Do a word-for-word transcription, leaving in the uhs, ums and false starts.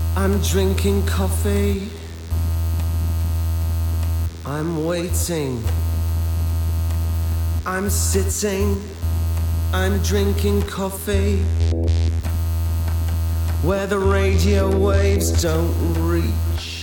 I'm drinking coffee. I'm waiting. I'm sitting. I'm drinking coffee. Where the radio waves don't reach.